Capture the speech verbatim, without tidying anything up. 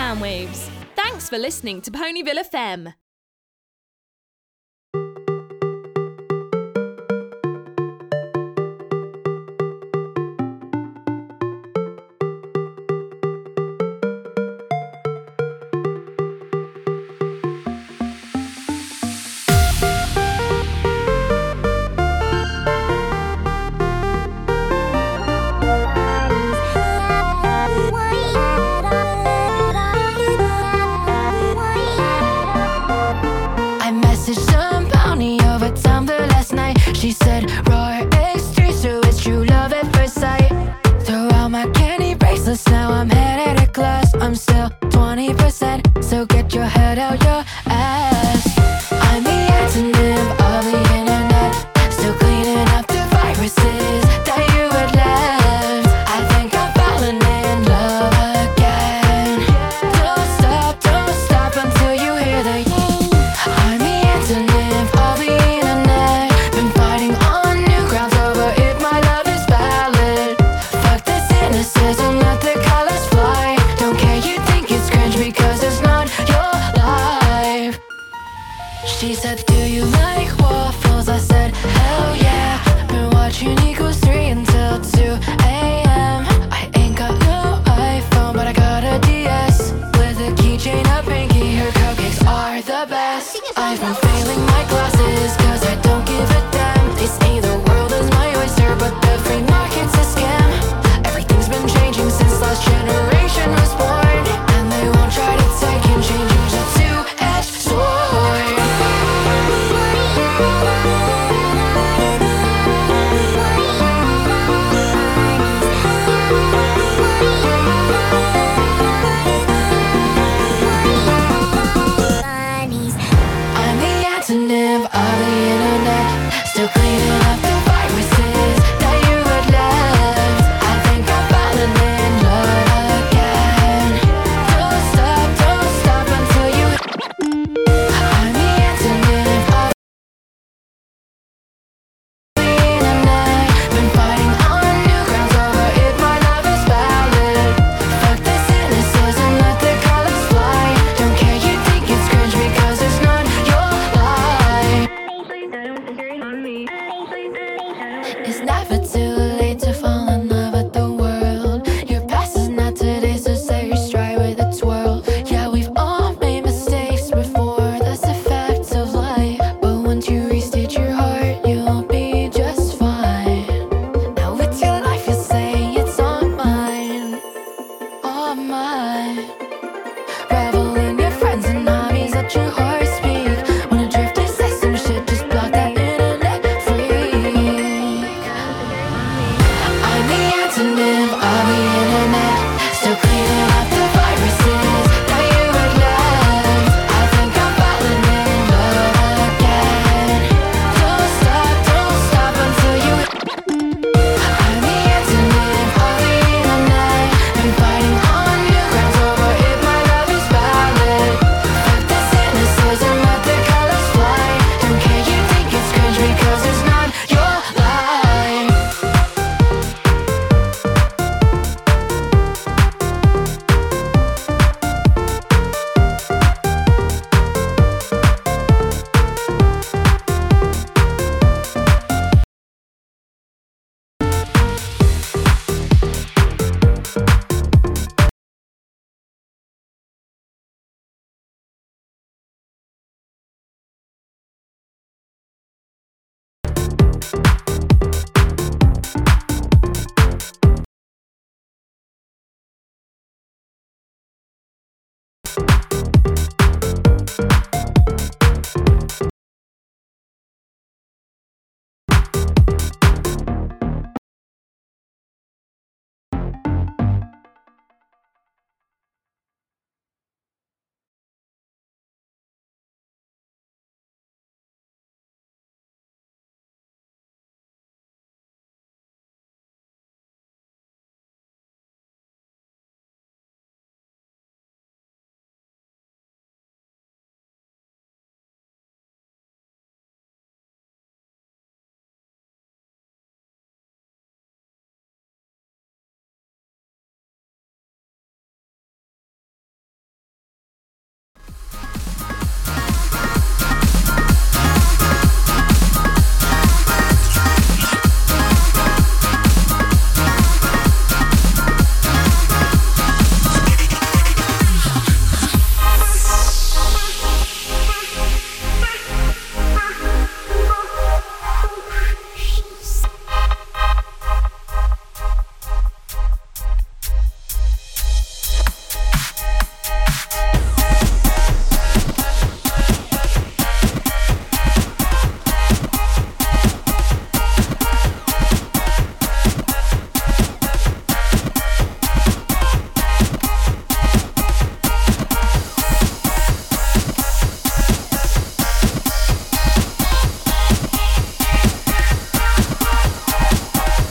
soundwaves. Thanks for listening to Ponyville F M. She said, Roar X three, so it's true love at first sight. Throw out my candy bracelets, now I'm headed to class. I'm still twenty percent, so get your head out your ass. I'm the antonym of the internet, still cleaning up the viruses that you had left. I think I'm falling in love again. Don't stop, don't stop until you hear the I'm the antonym of the internet. Been fighting on new grounds over if my love is valid. Fuck the cynicism, let the colors fly. Don't care, you think it's cringe because it's not your life. She said, do you like waffles? I said, hell yeah. Been watching Equals three until two a.m. I ain't got no iPhone, but I got a D S with a keychain, a pinky. Her cupcakes are the best. I've been failing my classes cause I don't give a damn. They say the world is my oyster, but the free market's a scam. Everything's been changing since last generation was born, and they won't try to take and change it. A two-edged sword. I'm the antonym of the internet, still cleaning up the viruses that you had left. I think I'm falling in love again. Don't stop, don't stop until you I'm the antonym of the internet. Been fighting on new grounds over if my love is valid. Fuck the cynicism, let the colors fly. Don't care, you think it's cringe because it's not your life. It's never too